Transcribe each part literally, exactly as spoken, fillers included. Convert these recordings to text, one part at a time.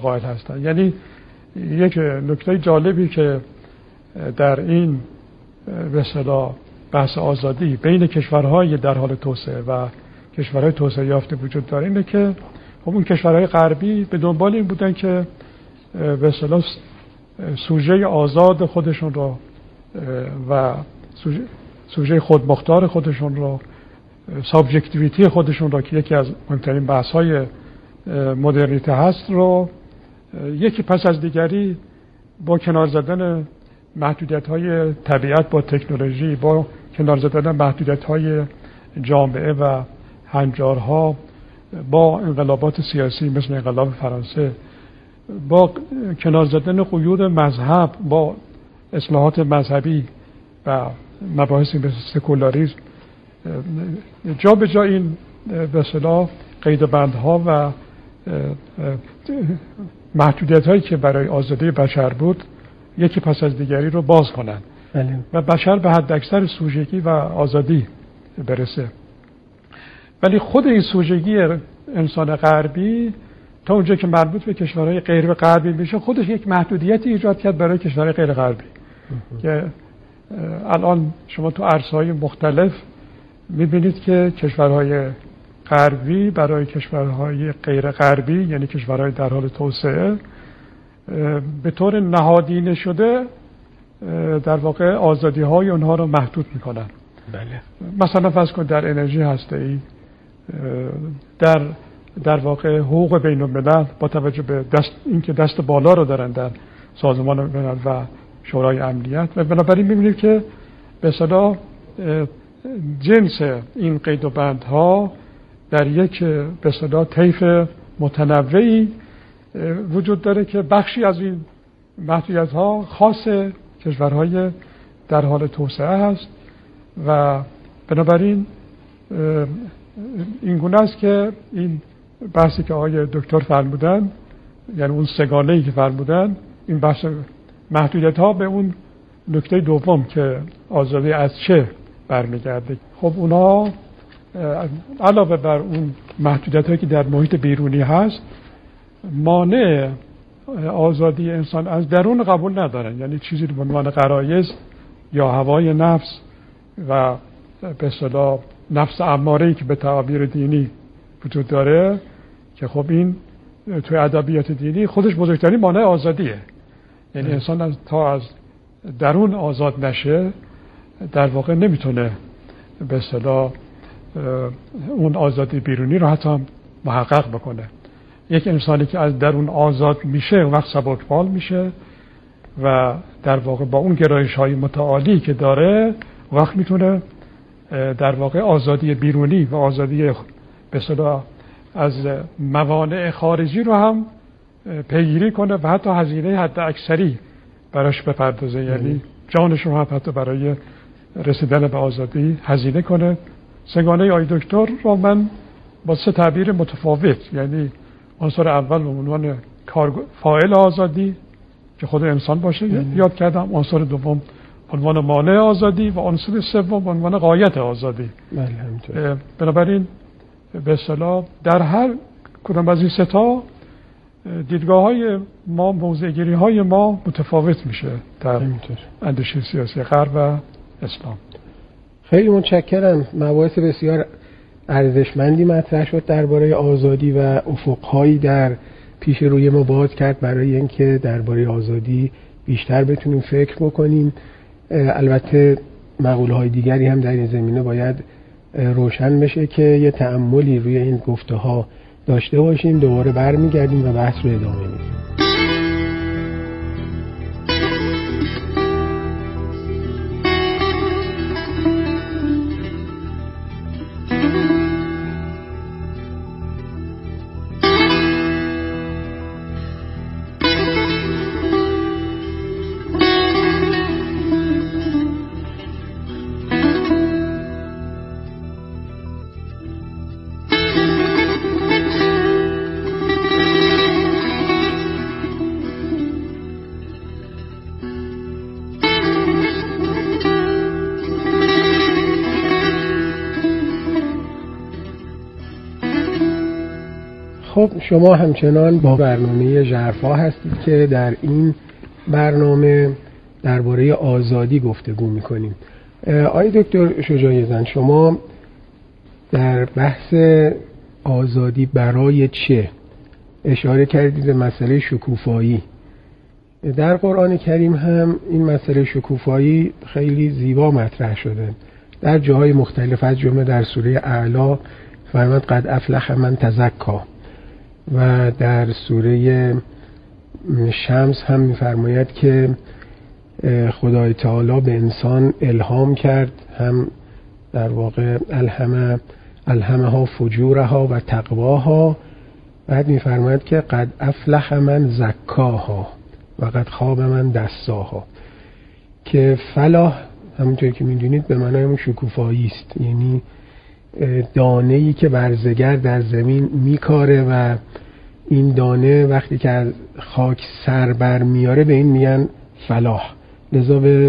قائل هستند. یعنی یک نکته جالبی که در این به اصطلاح بحث آزادی بین کشورهای در حال توسعه و کشورهای توسعه یافته وجود داره اینه که خب اون کشورهای غربی به دنبال این بودن که به اصطلاح سوژه آزاد خودشون رو و سوژه خودمختار خودشون رو، سابجکتیویتی خودشون رو که یکی از مهمترین بحث‌های مدرنیته هست رو یکی پس از دیگری با کنار زدن محدودیت‌های طبیعت با تکنولوژی، با کنار زدن محدودیت‌های جامعه و هنجارها، با انقلابات سیاسی مثل انقلاب فرانسه، با کنار زدن قیود مذهب، با اصلاحات مذهبی و مباحثی مثل سکولاریسم، جا به جا این به اصطلاح قیدبندها و محدودیت‌هایی که برای آزادی بشر بود یکی پس از دیگری رو باز کنن بله. و بشر به حد اکثر سوژگی و آزادی برسه. ولی خود این سوژگی انسان غربی تا اونجا که مربوط به کشورهای غیر غربی میشه خودش یک محدودیتی ایجاد کرد برای کشورهای غیر غربی که الان شما تو عرصه‌های مختلف میبینید که کشورهای غربی برای کشورهای غیر غربی یعنی کشورهای در حال توسعه به طور نهادینه شده در واقع آزادی های اونها رو محدود میکنن. بله. مثلا فرض کن در انرژی هسته‌ای، در در واقع حقوق بین الملل با توجه به دست اینکه دست بالا رو دارن در سازمان ملل و شورای امنیت و بنابراین می‌بینید که به اصطلاح جنس این قید و بندها در یک به اصطلاح طیف متنوعی وجود داره که بخشی از این محدودیت‌ها خاص کشورهای در حال توسعه است و بنابراین این گونه است که این بحثی که آقای دکتر فرمودن، یعنی اون سگانه‌ای که فرمودن، این بحث محدودیت‌ها به اون نکته دوم که آزادی از چه برمیگرده. خب اونا علاوه بر اون محدودیت‌هایی که در محیط بیرونی هست مانع آزادی انسان از درون قبول ندارن، یعنی چیزی به عنوان غرایز یا هوای نفس و به اصطلاح نفس اماره‌ای که به تعابیر دینی وجود داره که خب این توی ادبیات دینی خودش بزرگترین مانع آزادیه. یعنی انسان از تا از درون آزاد نشه در واقع نمیتونه به اصطلاح اون آزادی بیرونی رو حتی محقق بکنه. یک انسانی که از درون آزاد میشه اون وقت سبکبال میشه و در واقع با اون گرایش‌های متعالی که داره وقت میتونه در واقع آزادی بیرونی و آزادی به اصطلاح از موانع خارجی رو هم پیگیری کنه و حتی هزینه حد اکثری براش بپردازه، یعنی جانش رو هم حتی برای رسیدن به آزادی هزینه کنه. سگانه آی دکتر رو من با سه تعبیر متفاوت، یعنی عنصر اول به عنوان فاعل آزادی که خود انسان باشه یاد کردم، عنصر دوم به عنوان مانع آزادی و عنصر سوم به عنوان غایت آزادی. بله. بنابراین به اصطلاح در هر کدام از این سه تا دیدگاه‌های ما، موضع‌گیری‌های ما متفاوت میشه در اندیشه سیاسی غرب و اسلام. خیلی متشکرم. مباحث بسیار ارزشمندی مطرح شد درباره آزادی و افق‌هایی در پیش روی ما باز کرد برای اینکه درباره آزادی بیشتر بتونیم فکر بکنیم. البته مقوله‌های دیگری هم در این زمینه باید روشن بشه که یه تأملی روی این گفته‌ها داشته باشیم. دوباره برمیگردیم و بحث رو ادامه میدیم. خب شما همچنان با برنامه ژرفا هستید که در این برنامه درباره آزادی گفتگو میکنیم. آقای دکتر شجاعی زن، شما در بحث آزادی برای چه اشاره کردید به مسئله شکوفایی. در قرآن کریم هم این مسئله شکوفایی خیلی زیبا مطرح شده در جاهای مختلف، از جمله در سوره اعلی فرمود قد افلح من تزکا، و در سوره شمس هم می‌فرماید که خدای تعالی به انسان الهام کرد، هم در واقع الهمه الهمها فجورها و تقواها. بعد می‌فرماید که قد افلح من زکاها و قد خاب من دساها، که فلاح همونطور که می‌دونید به معنای اون شکوفایی است، یعنی دانه‌ای که برزگر در زمین میکاره و این دانه وقتی که از خاک سر بر میاره به این میگن فلاح. لذا به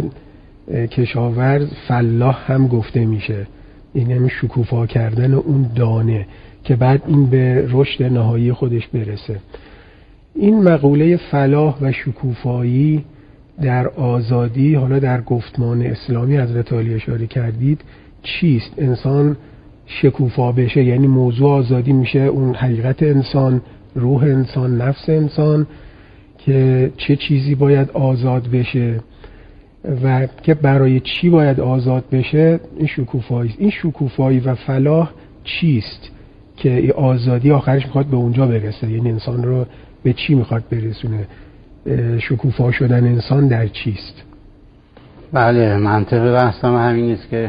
کشاورز فلاح هم گفته میشه، این یعنی شکوفا کردن اون دانه که بعد این به رشد نهایی خودش برسه. این مقوله فلاح و شکوفایی در آزادی، حالا در گفتمان اسلامی حضرت علی اشاره کردید، چیست؟ انسان شکوفا بشه یعنی موضوع آزادی میشه اون حقیقت انسان، روح انسان، نفس انسان، که چه چیزی باید آزاد بشه و که برای چی باید آزاد بشه. این شکوفایی است. این شکوفایی و فلاح چیست که این آزادی آخرش میخواد به اونجا برسه؟ یعنی انسان رو به چی میخواد برسونه؟ شکوفا شدن انسان در چیست؟ بله، منطق بحثم همین است که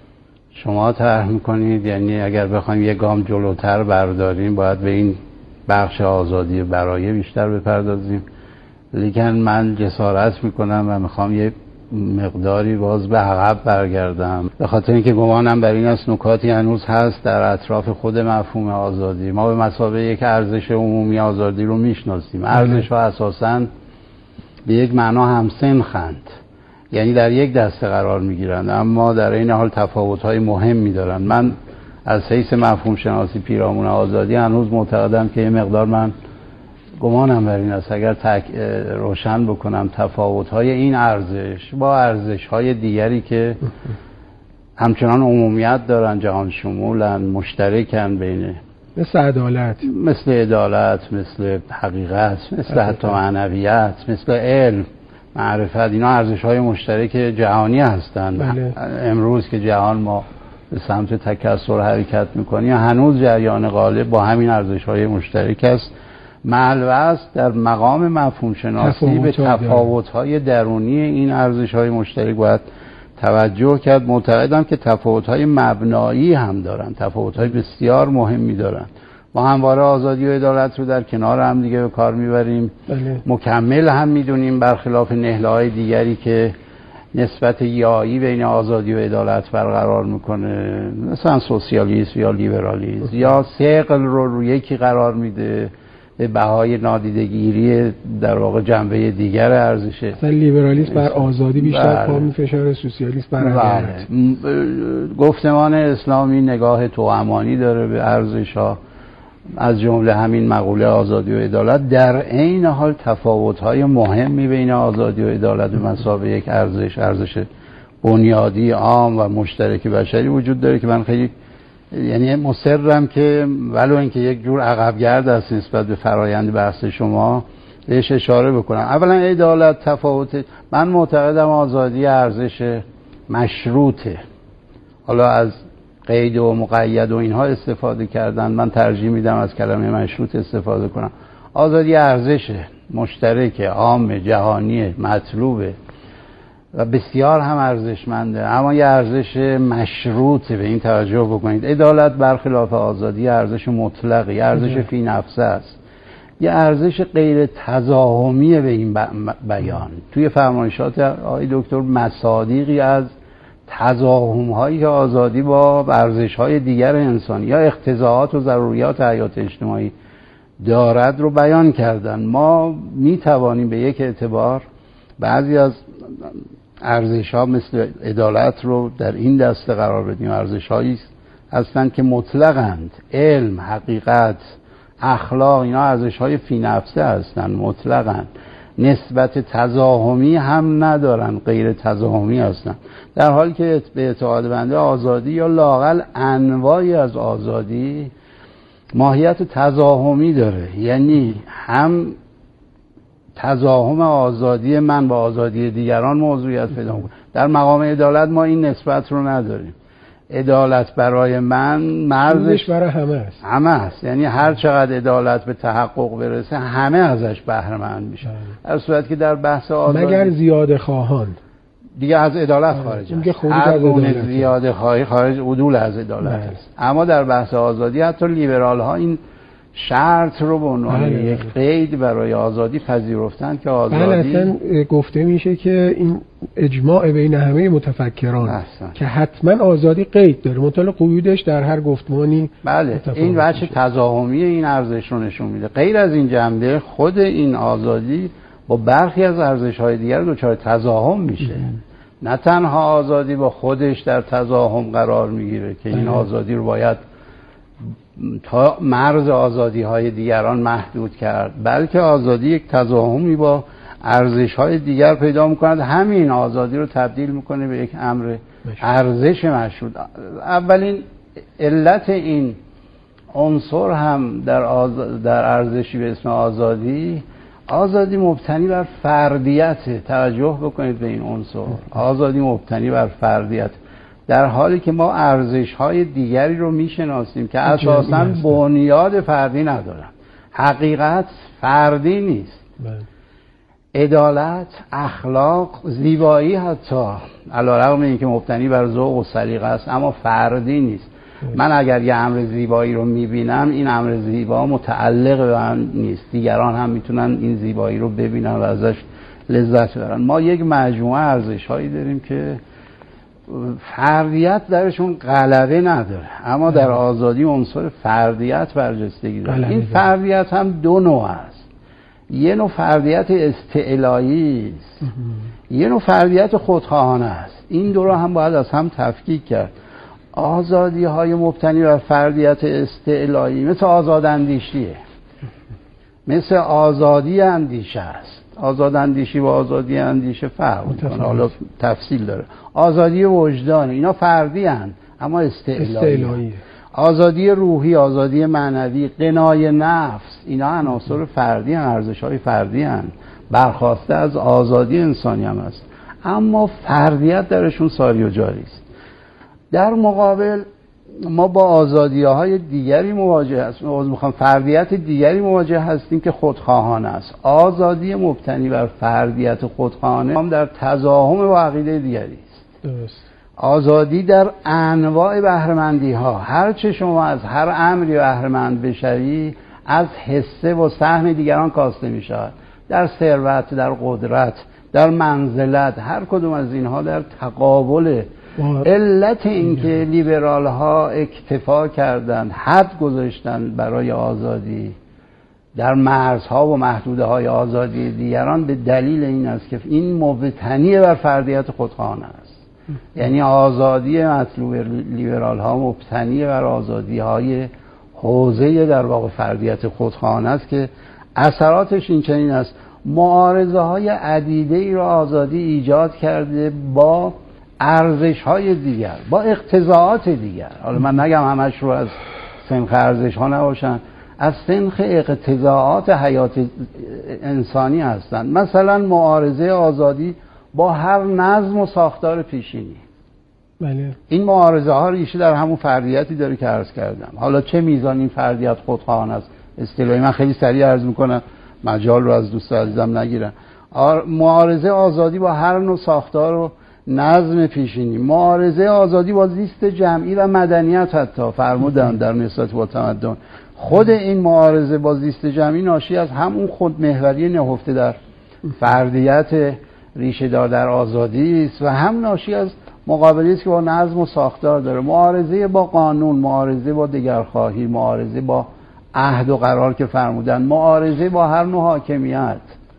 شما طرح میکنید. یعنی اگر بخوایم یه گام جلوتر برداریم باید به این بخش آزادی برای بیشتر بپردازیم، لیکن من جسارت میکنم و میخوام یه مقداری باز به عقب برگردم، به خاطر اینکه گمانم بر این است نکاتی هنوز هست در اطراف خود مفهوم آزادی. ما به مثابه یک ارزش عمومی آزادی رو میشناسیم. ارزش ها اساساً به یک معنا همسنخند، یعنی در یک دسته قرار میگیرند، اما در این حال تفاوت‌های مهمی دارند. من از حیث مفهوم شناسی پیرامون آزادی هنوز معتقدم که یه مقدار من گمانم بر این است اگر تک روشن بکنم تفاوت‌های این ارزش با ارزش‌های دیگری که همچنان عمومیت دارن، جهان شمولن، مشترکن، بین مثل عدالت، مثل عدالت، مثل حقیقت، مثل حتی معنویت، مثل علم، معرفت، اینا ارزش‌های مشترک جهانی هستند. بله. امروز که جهان ما به سمت تکثر حرکت می‌کنیم هنوز جریان غالب با همین ارزش‌های مشترک است. معلوه در مقام مفهوم شناسی به تفاوت‌های درونی این ارزش‌های مشترک باید توجه کرد. معتقدم که تفاوت‌های مبنایی هم دارن، تفاوت‌های بسیار مهمی دارن. ما همواره آزادی و عدالت رو در کنار هم دیگه به کار میبریم. بله. مکمل هم میدونیم، برخلاف نهله‌های دیگری که نسبت یایی بین آزادی و عدالت برقرار میکنه، مثلا سوسیالیسم یا لیبرالیسم، یا ثقل رو روی یکی قرار میده به بهای نادیدگیری در واقع جنبه دیگر ارزشه. مثلا لیبرالیسم بر آزادی بیشتر پا میفشاره، سوسیالیسم بر عدالت. گفتمان اسلامی نگاه توأمانی داره به ارزش‌ها، از جمله همین مقوله آزادی و عدالت. در عین حال تفاوت‌های مهمی بین آزادی و عدالت به مثابه یک ارزش ارزش بنیادی عام و مشترک بشری وجود داره که من خیلی یعنی مصرم که ولو اینکه یک جور عقبگرد است نسبت به فرایند بحث شما بهش اشاره بکنم. اولا عدالت تفاوت، من معتقدم آزادی ارزش مشروطه. حالا از قید و مقید و اینها استفاده کردن، من ترجیح میدم از کلمه مشروط استفاده کنم. آزادی ارزش مشترک عام جهانی مطلوبه و بسیار هم ارزشمنده، اما یه ارزش مشروطه، به این توجه بکنید. عدالت برخلاف آزادی ارزش مطلقی، ارزش فی نفسه است، یه ارزش غیر تزاحمیه به این بیان. توی فرمایشات آقای دکتر مصادیقی از تزاحم هایی که آزادی با ارزش های دیگر انسانی یا اقتضاعات و ضروریات حیات اجتماعی دارد رو بیان کردن. ما می توانیم به یک اعتبار بعضی از ارزش ها مثل عدالت رو در این دسته قرار بدیم. ارزش هایی هستند که مطلقند، علم، حقیقت، اخلاق، اینا ارزش‌های فی نفسه هستن، مطلقاً نسبت تزاحمی هم ندارن، غیر تزاحمی هستن، در حالی که به اعتقاد بنده آزادی یا لااقل انواعی از آزادی ماهیت تزاحمی داره. یعنی هم تزاحم آزادی من با آزادی دیگران موضوعیت پیدا می‌کنه. در مقام عدالت ما این نسبت رو نداریم. عدالت برای من مرزش برای همه است. همه است. یعنی هر چقدر عدالت به تحقق برسه همه ازش بهره مند میشن. در صورت که در بحث آزادی مگر زیاده خواهان دیگه از عدالت خارج است. هر گونه زیاده خواهی خارج عدول از عدالت است. اما در بحث آزادی حتی لیبرال ها این شرط رو به عنوان یک قید برای آزادی پذیرفتن که آزادی بله اصلا گفته میشه که این اجماع بین همه متفکران احسن. که حتما آزادی قید داره، مطابق قیودش در هر گفتمانی. بله این وجه تزاحمی این ارزش رو نشون میده. غیر از این جنبه خود این آزادی با برخی از ارزش‌های دیگر دچار تزاحم میشه. نه تنها آزادی با خودش در تزاحم قرار میگیره که این آزادی رو باید تا مرز آزادی‌های دیگران محدود کرد، بلکه آزادی یک تزاحمی با ارزش‌های دیگر پیدا می‌کند، همین آزادی رو تبدیل می‌کنه به یک امر ارزش مشروط. اولین علت این عنصر هم در آز... در ارزشی به اسم آزادی، آزادی مبتنی بر فردیت. توجه بکنید به این عنصر، آزادی مبتنی بر فردیت، در حالی که ما ارزش‌های دیگری رو میشناسیم که اساساً بنیاد فردی ندارن، حقیقت فردی نیست. عدالت، اخلاق، زیبایی حتی علیرغم اینکه مبتنی بر ذوق و سلیقه است اما فردی نیست. من اگر یه امر زیبایی رو میبینم این امر زیبا متعلق به من نیست، دیگران هم میتونن این زیبایی رو ببینن و ازش لذت ببرن. ما یک مجموعه ارزش‌هایی داریم که فردیت درشون غلبه نداره، اما در آزادی عنصر فردیت برجستگی داره. این فردیت هم دو نوع است، یه نوع فردیت استعلایی است، یه نوع فردیت خودخواهانه است. این دو رو هم باید از هم تفکیک کرد. آزادی های مبتنی بر فردیت استعلایی مثل آزاداندیشیه، مثل آزادی اندیشه است. آزاد اندیشی و آزادی اندیشه فرق می‌کنه، حالا تفصیل داره. آزادی وجدان اینا فردی هستند اما استعلایی. آزادی روحی، آزادی معنوی، قنای نفس اینا عناصر فردی هستند، ارزش‌های فردی هستند، برخواسته از آزادی انسانی هم است، اما فردیت درشون ساری و جاری است. در مقابل ما با آزادی‌های دیگری مواجه هستیم، میخوام فردیت دیگری مواجه هستیم که خودخواهانه است. آزادی مبتنی بر فردیت خودخواهانه هم در تزاحم با عقیده دیگری است. درست. آزادی در انواع بهره‌مندی‌ها، هر چه شما از هر امری بهره‌مند بشوی از حصه و سهم دیگران کاسته می‌شود، در ثروت، در قدرت، در منزلت، هر کدوم از اینها در تقابل. علت اینکه لیبرال ها اکتفا کردند، حد گذاشتند برای آزادی در مرزها و محدوده های آزادی دیگران به دلیل این است که این مبتنی بر فردیت خودخواهانه است. یعنی آزادی مطلوب لیبرال ها مبتنی بر آزادی های حوزه در واقع فردیت خودخواهانه است که اثراتش این چنین است: معارضه های عدیده ای را آزادی ایجاد کرده با ارزش‌های دیگر، با اقتضاعات دیگر. حالا من نگم همش رو از سنخ ارزش‌ها نباشن، از سنخ اقتضاعات حیات انسانی هستند. مثلا معارضه آزادی با هر نظم و ساختار پیشینی. بله. این معارضه ها ریشه در همون فردیتی داره که عرض کردم. حالا چه میزان این فردیت خودخواهانه است اصطلاحی من خیلی سریع عرض میکنم مجال رو از دوست عزیزم نگیرم. معارضه آزادی با هر نوع ساختار و نظم پیشینی، معارضه آزادی با زیست جمعی و مدنیت حتی فرمودن در نسبت با تمدن. خود این معارضه با زیست جمعی ناشی از همون خودمحوری نهفته در فردیت ریشه دار در آزادی است و هم ناشی از مقابله است که با نظم و ساختار داره. معارضه با قانون، معارضه با دگرخواهی، معارضه با عهد و قرار که فرمودن، معارضه با هر نوع حاکمیت،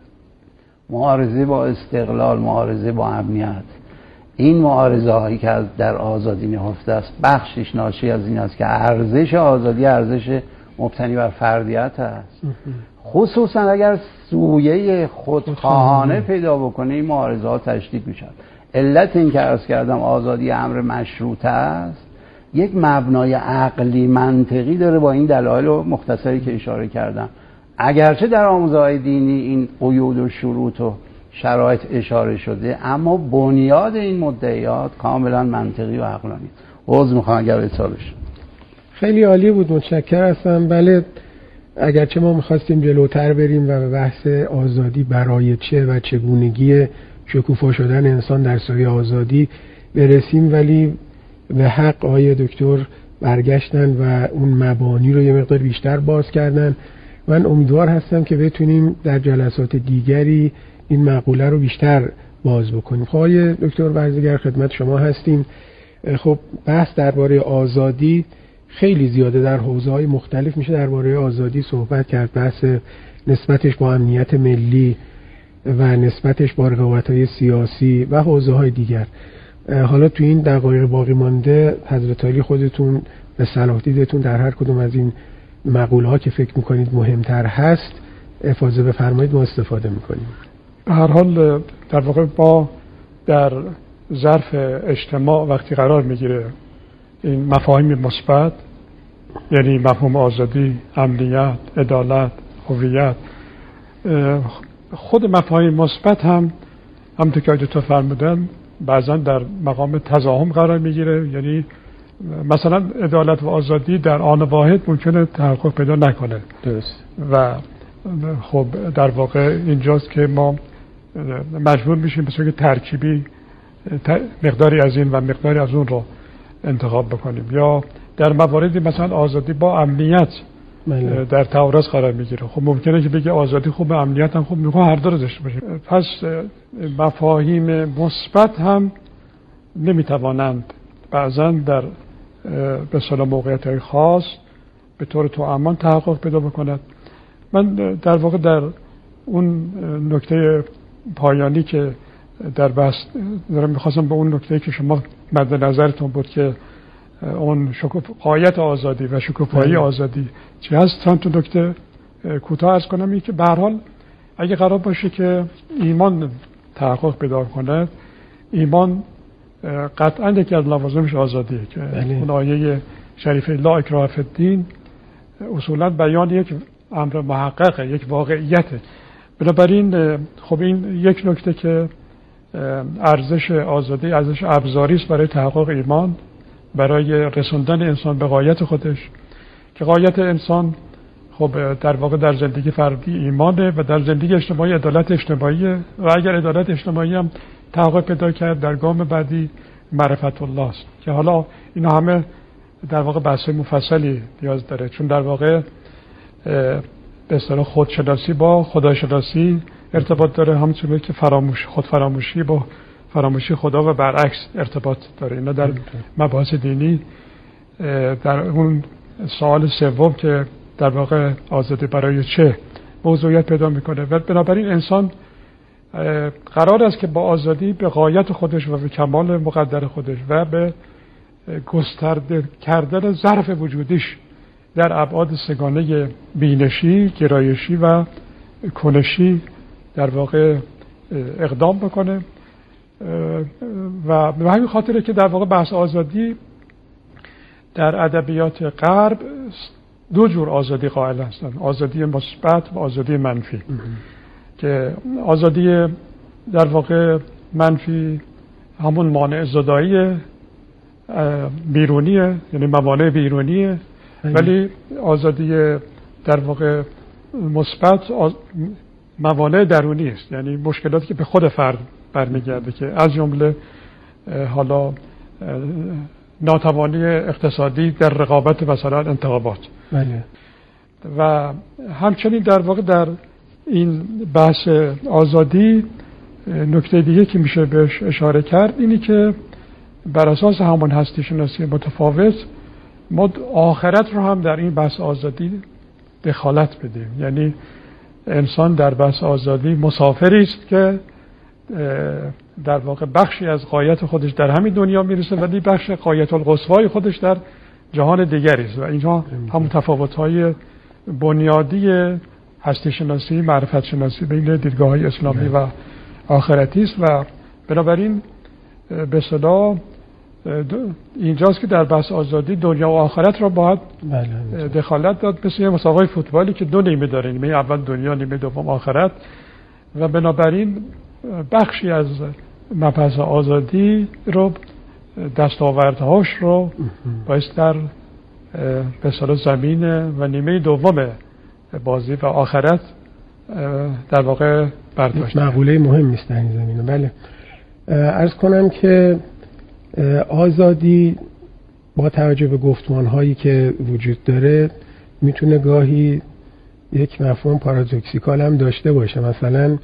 معارضه با استقلال، معارضه با امنیت. این معارضه هایی که در آزادی نهفته است بخشش ناشی از این است که ارزش آزادی ارزش مبتنی بر فردیت است. خصوصا اگر سویه خودخواهانه پیدا بکنه این معارضات تشدید میشن. علت این که عرض کردم آزادی امر مشروطه است یک مبنای عقلی منطقی داره با این دلایل مختصری که اشاره کردم. اگرچه در آموزه‌های دینی این قیود و شروط و شرایط اشاره شده اما بنیاد این مدعیات کاملا منطقی و عقلانی. عذر میخوام اگر اطالش. خیلی عالی بود، متشکرم هستم. بله اگرچه ما میخواستیم جلوتر بریم و به بحث آزادی برای چه و چگونگی شکوفا شدن انسان در سایه آزادی برسیم، ولی به حق آقای دکتر برگشتن و اون مبانی رو یه مقدار بیشتر باز کردن. من امیدوار هستم که بتونیم در جلسات دیگری این مقوله رو بیشتر باز بکنیم. خب آقای دکتر ورزیگر خدمت شما هستیم. خب بحث درباره آزادی خیلی زیاده، در حوزه‌های مختلف میشه درباره آزادی صحبت کرد. بحث نسبتش با امنیت ملی و نسبتش با رقابت‌های سیاسی و حوزه‌های دیگر. حالا تو این دقایق باقی مانده حضرت علی خودتون به صلاح دیدتون در هر کدوم از این مقوله‌ها که فکر می‌کنید مهمتر هست افاضه بفرمایید، ما استفاده می‌کنیم. به هر حال در واقع با در ظرف اجتماع وقتی قرار میگیره این مفاهیم مثبت، یعنی مفهوم آزادی، امنیت، عدالت، هویت، خود مفاهیم مثبت هم همونطور که آقای دکتر فرمودن بعضا در مقام تضاهم قرار میگیره. یعنی مثلا عدالت و آزادی در آن واحد ممکنه تحقق پیدا نکنه. درست. و خب در واقع اینجاست که ما مجبور میشیم به صورت ترکیبی مقداری از این و مقداری از اون رو انتخاب بکنیم. یا در مواردی مثلا آزادی با امنیت مله. در تعارض قرار میگیره. خب ممکنه که بگه آزادی خوب، امنیت هم خوب، میخوام هر دو رو داشته باشیم. پس مفاهیم مثبت هم نمیتوانند بعضا در به اصطلاح موقعیت‌های خاص به طور توامان تحقق پیدا بکند. من در واقع در اون نکته پایانی که در بحث دارم میخواستم به اون نکته که شما مد نظرتون بود که اون شکوف قایت آزادی و شکوفایی آزادی چی هست، چند تا نکته کوتاه عرض کنم. این که به هر حال اگه قرار باشه که ایمان تحقق پیدا کنه، ایمان قطعا یکی از لوازمش آزادیه که بله. اون آیه شریفه لا اکراه فی الدین اصولا بیان یک امر محققه، یک واقعیته. بنابراین خب این یک نکته که ارزش آزادی ارزش ابزاری است برای تحقق ایمان، برای رسوندن انسان به غایت خودش، که غایت انسان خب در واقع در زندگی فردی ایمانه و در زندگی اجتماعی عدالت اجتماعیه و اگر عدالت اجتماعی هم تحقق پیدا کرد در گام بعدی معرفت الله است که حالا اینا همه در واقع بحث مفصلی نیاز داره، چون در واقع به اصطلاح خودشناسی با خداشناسی ارتباط داره، همونطور که فراموش خود فراموشی با فراموشی خدا و برعکس ارتباط داره. اینا در مباحث دینی در اون سوال سوم که در واقع آزادی برای چه موضوعیت پیدا میکنه و بنابراین انسان قرار است که با آزادی به غایت خودش و به کمال مقدر خودش و به گسترده کردن ظرف وجودیش در ابعاد سگانه بینشی، گرایشی و کنشی در واقع اقدام بکنه. و به همین خاطره که در واقع بحث آزادی در ادبیات غرب دو جور آزادی قائل هستند، آزادی مثبت و آزادی منفی. که آزادی در واقع منفی همون مانع زدایی بیرونیه، یعنی موانع بیرونیه، ولی آزادی در واقع مثبت آز... موانع درونی است، یعنی مشکلاتی که به خود فرد برمیگرده که از جمله حالا ناتوانی اقتصادی در رقابت مثلا انتخابات. بله. و همچنین در واقع در این بحث آزادی نکته دیگه که میشه بهش اشاره کرد اینی که بر اساس همون هستی شناسی متفاوت ما آخرت رو هم در این بحث آزادی دخالت بدیم. یعنی انسان در بحث آزادی مسافری است که در واقع بخشی از غایت خودش در همین دنیا میرسه ولی بخش غایت القصوای خودش در جهان دیگری است و اینها هم تفاوت‌های بنیادی هستی شناسی، معرفت شناسی بین دیدگاه‌های اسلامی و آخرتی است و بنابراین به اصطلاح اینجاست که در بحث آزادی دنیا و آخرت را باید دخالت داد، مثل یه مسابقه فوتبالی که دو نیمه داره، نیمه اول دنیا، نیمه دوم آخرت و بنابراین بخشی از مبحث آزادی رو دستاوردهاش رو باید در به اصطلاح زمین و نیمه دوم بازی و آخرت در واقع برداشت. مقوله مهمی است در این زمینه. بله، عرض کنم که آزادی با توجه به گفتمان هایی که وجود داره میتونه گاهی یک مفهوم پارادوکسیکال هم داشته باشه. مثلا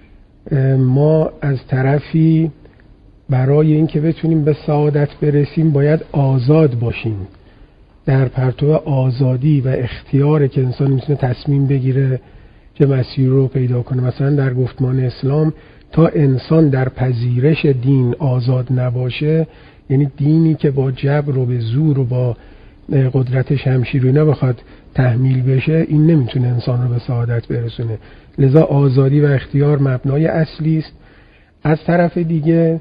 ما از طرفی برای اینکه بتونیم به سعادت برسیم باید آزاد باشیم، در پرتو آزادی و اختیاره که انسان میتونه تصمیم بگیره که مسیر رو پیدا کنه. مثلا در گفتمان اسلام تا انسان در پذیرش دین آزاد نباشه، یعنی دینی که با جبر و به زور و با قدرت شمشیری نبخواد تحمیل بشه، این نمیتونه انسان رو به سعادت برسونه. لذا آزادی و اختیار مبنای اصلی است. از طرف دیگه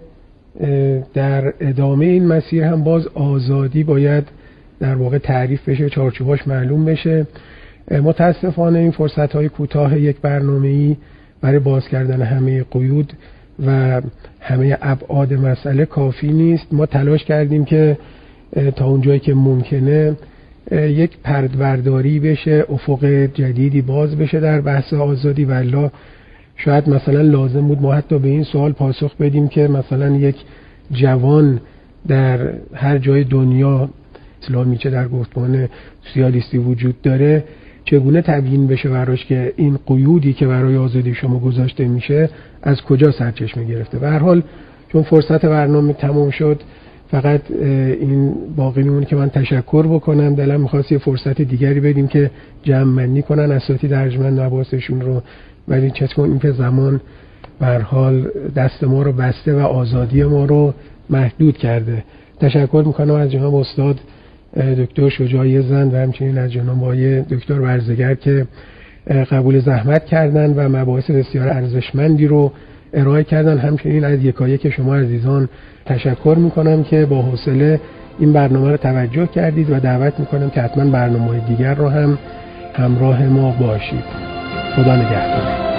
در ادامه این مسیر هم باز آزادی باید در واقع تعریف بشه، چارچوباش معلوم بشه. متاسفانه این فرصت‌های کوتاه یک برنامه‌ای برای باز کردن همه قیود و همه ابعاد مسئله کافی نیست. ما تلاش کردیم که تا اونجایی که ممکنه یک پرده‌برداری بشه، افق جدیدی باز بشه در بحث آزادی. والله شاید مثلا لازم بود ما حتی به این سوال پاسخ بدیم که مثلا یک جوان در هر جای دنیا اسلامی چه در گفتمان سوسیالیستی وجود داره چگونه تبیین بشه براش که این قیودی که برای آزادی شما گذاشته میشه از کجا سرچشمه گرفته. به هر حال چون فرصت برنامه تمام شد، فقط این باقی میمونه که من تشکر بکنم. دلم می‌خواست یه فرصت دیگری بدیم که جمع‌بندی کنن اساتید ارجمند مباحثشون رو، ولی چطور این که زمان به هر حال دست ما رو بسته و آزادی ما رو محدود کرده. تشکر میکنم از جناب استاد دکتر شجاعی زند و همچنین از جناب آقای دکتر ورزگر که قبول زحمت کردن و مباحث بسیار ارزشمندی رو ارائه کردن. همچنین از یکایک شما عزیزان تشکر میکنم که با حوصله این برنامه رو توجه کردید و دعوت میکنم که حتما برنامه‌های دیگر رو هم همراه ما باشید. خدا نگهدار.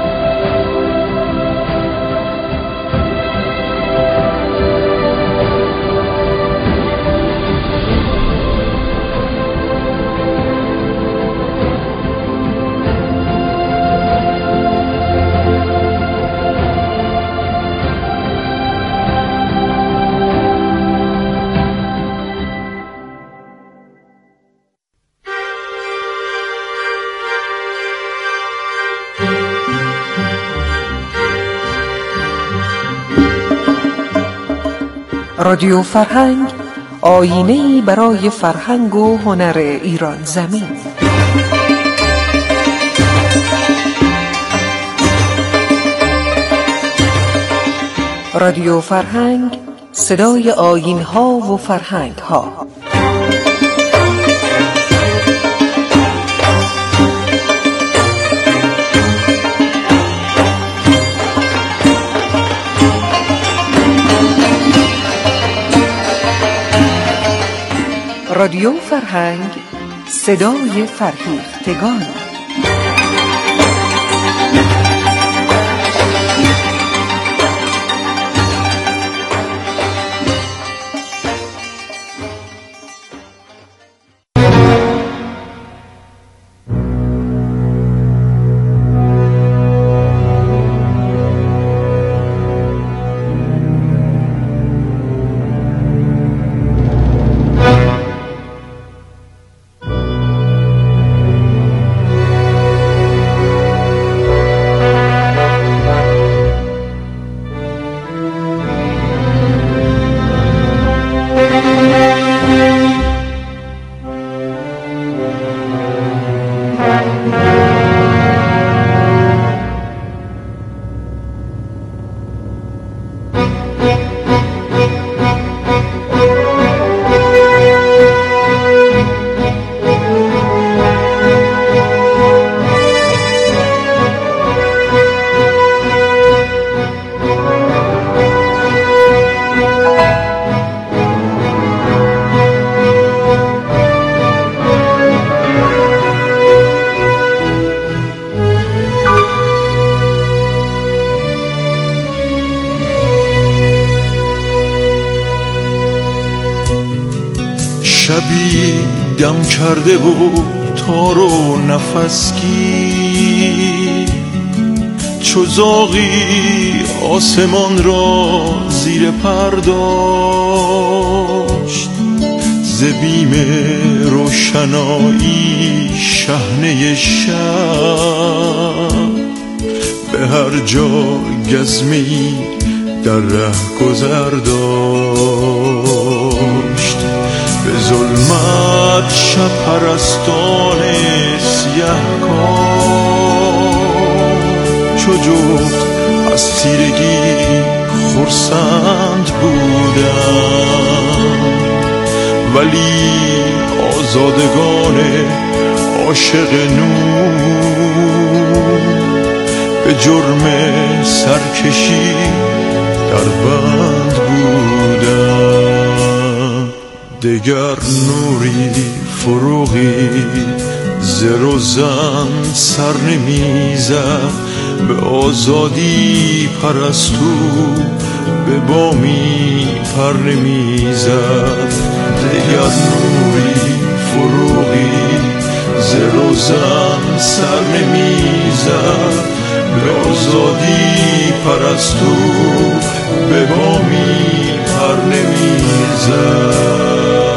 رادیو فرهنگ، آیینه‌ای برای فرهنگ و هنر ایران زمین. رادیو فرهنگ، صدای آیین‌ها و فرهنگ‌ها. رادیو فرهنگ، صدای فرهیختگان. شبی دم کرده و تار و نفس گیر، چو زاغی آسمان را زیر پر داشت، ز بیم روشنایی شحنه شب به هر جا گزمه‌ای در ره گذر داشت. به ظلمت شب پرستان سیه‌کار چو جفت از تیرگی خرسند بودند، ولی آزادگان عاشق نور به جرم سرکشی در بند بودند. دگر نوری فروغی ز روزن سر نمیزد، به آزادی پرستو به بامی پر نمیزد. دگر نوری فروغی ز روزن سر نمیزد، به آزادی پرستو به بامی پر نمیزد.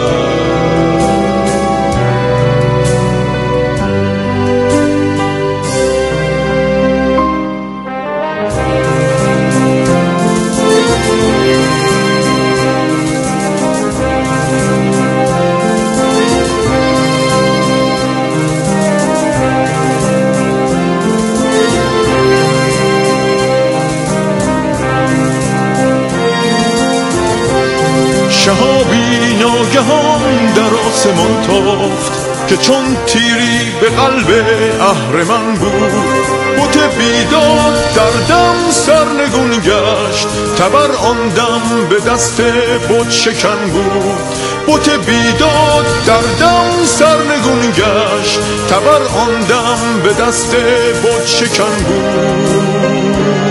شهابی ناگهان در آسمان تافت که چون تیری به قلب اهرمن بود. بت بیداد در دم سرنگون گشت، تبر آن دم به دست بت شکن بود. بت بیداد در دم سرنگون گشت، تبر آن دم به دست بت شکن بود.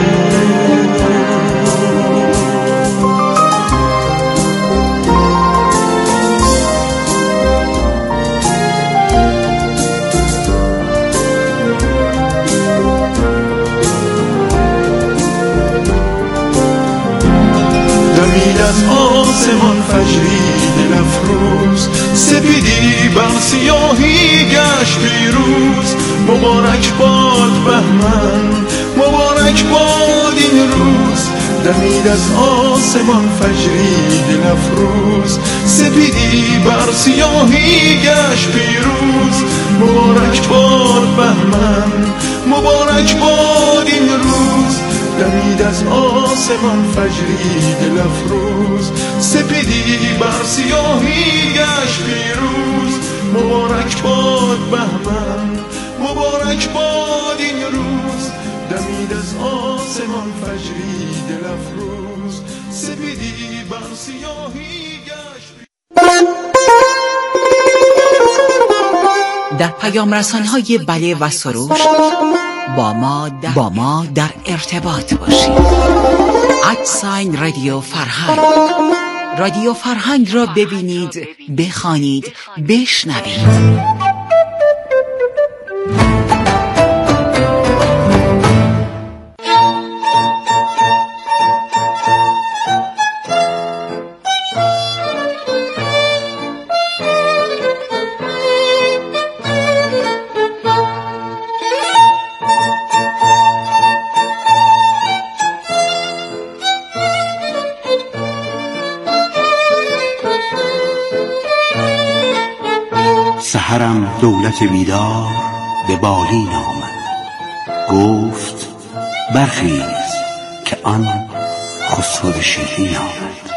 از آسمان فجری دل افروز، سپیدی بر سیاهی گشت پیروز. مبارک باد بهمن، مبارک باد این روز. دمید از آسمان فجری دل افروز، سپیدی بر سیاهی گشت پیروز. مبارک باد بهمن، مبارک باد این روز. دمید از آسمان فجری دل افروز، سپیدی بر سیاهی گشت پیروز. مبارک باد بهمن، مبارک باد این روز. دمید از آسمان فجری دل افروز، سپیدی بر سیاهی گشت پیروز. در پیام رسان‌های بله و سروش با ما در, با ما در ارتباط باشید. ادساین رادیو فرهنگ. رادیو فرهنگ را ببینید، بخوانید، بشنوید. سحرم دولت بیدار به بالین آمد، گفت برخیز که آن خسرو شیرین آمد.